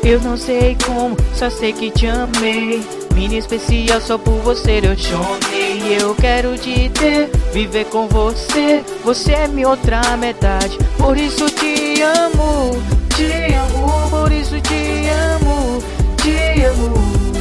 Eu não sei como, só sei que te amei. Mina especial, só por você eu chorei. Eu quero te ter, viver com você. Você é minha outra metade, por isso te amo. Te amo, por isso te amo. Te amo.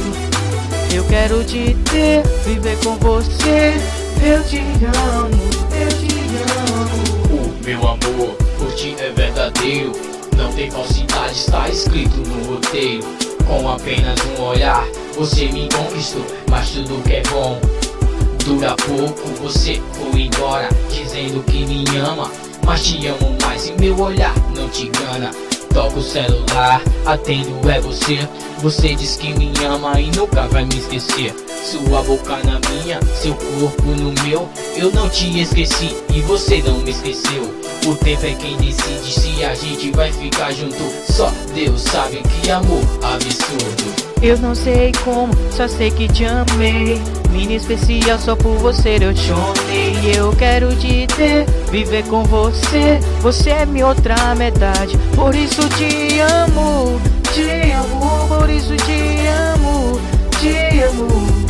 Eu quero te ter, viver com você. Eu te amo, eu te amo. O meu amor por ti é verdadeiro, não tem falsidade, está escrito no roteiro. Com apenas um olhar, você me conquistou, mas tudo que é bom dura pouco. Você foi embora, dizendo que me ama, mas te amo mais e meu olhar não te engana. Toco o celular, atendo é você. Você diz que me ama e nunca vai me esquecer. Sua boca na minha, seu corpo no meu. Eu não te esqueci e você não me esqueceu. O tempo é quem decide se a gente vai ficar junto. Só Deus sabe que amor absurdo. Eu não sei como, só sei que te amei. Mina especial, só por você eu chorei. Eu quero te ter, viver com você. Você é minha outra metade, por isso te amo. Te amo, por isso te amo. Te amo.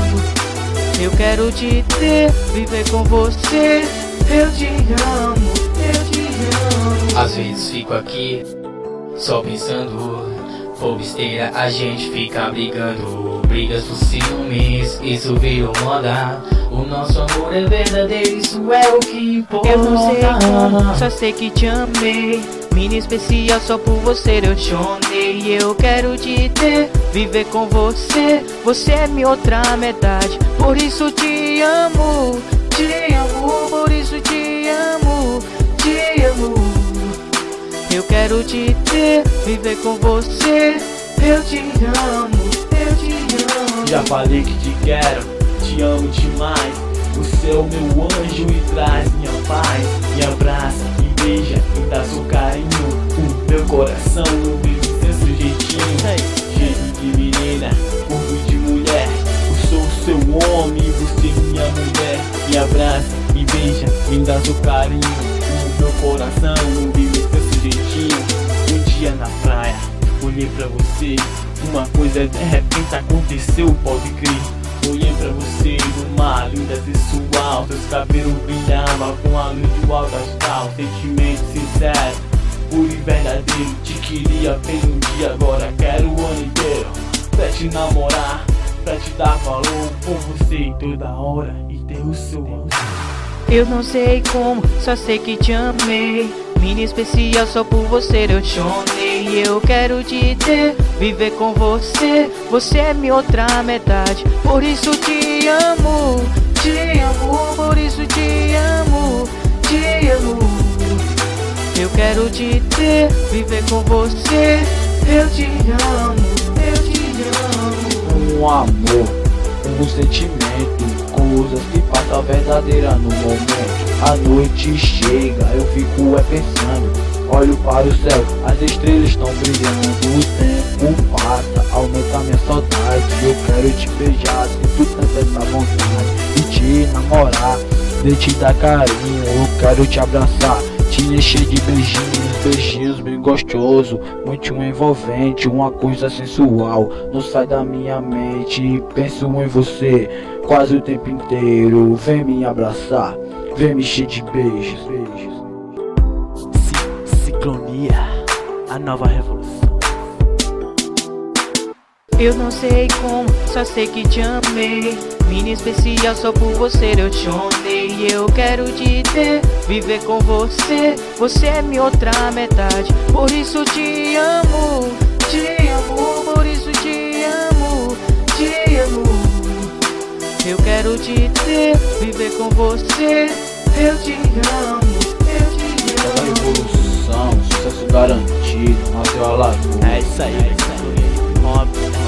Eu quero te ter, viver com você. Eu te amo, eu te amo. Às vezes fico aqui, só pensando. Por besteira a gente fica brigando. Brigas por ciúmes, isso virou moda. O nosso amor é verdadeiro, isso é o que importa. Eu não sei como, só sei que te amei. Mina especial, só por você eu chorei. Eu quero te ter, viver com você. Você é minha outra metade, por isso te amo. Te amo, por isso te amo. Te amo. Eu quero te ter, viver com você. Eu te amo, eu te amo. Já falei que te quero, te amo demais. Você é o meu anjo e traz minha paz. Me abraça, me beija, me dá seu carinho. O meu coração não vive sem seu jeitinho. Jeito de menina, corpo de mulher. Eu sou o seu homem e você minha mulher. Me abraça, me beija, me dá seu carinho. O meu coração não vive sem seu jeitinho. Um dia na praia, olhei pra você. Uma coisa de repente aconteceu, pode crer. Olhei pra você numa linda sensual. Seus cabelos brilhavam com a luz do alto astral. Sentimento sincero, puro e verdadeiro. Te queria bem um dia, agora quero o ano inteiro. Pra te namorar, pra te dar valor por você toda hora e ter o seu amor. Eu não sei como, só sei que te amei. Mina especial, só por você eu chorei. Eu quero te ter, viver com você. Você é minha outra metade, por isso te amo. Te amo, por isso te amo. Te amo. Eu quero te ter, viver com você. Eu te amo, eu te amo. Um amor, um sentimento, coisas que passam verdadeira no momento. A noite chega, eu fico pensando. Olho para o céu, as estrelas estão brilhando. O tempo passa, aumenta minha saudade. Eu quero te beijar, sinto tanta essa vontade de te namorar, de te dar carinho. Eu quero te abraçar, te encher de beijinhos, beijinhos bem gostoso, muito envolvente, uma coisa sensual. Não sai da minha mente, penso em você quase o tempo inteiro. Vem me abraçar, vem me encher de beijos. Ciclonia, a nova revolução. Eu não sei como, só sei que te amei. Mina especial, só por você eu chorei. Eu quero te ter, viver com você. Você é minha outra metade, por isso te amo. Te amo, por isso te amo. Te amo. Eu quero te ter, viver com você. Eu te amo, eu te amo. Nova revolução, sucesso garantido, nasceu a lagoa. É isso aí, Mob.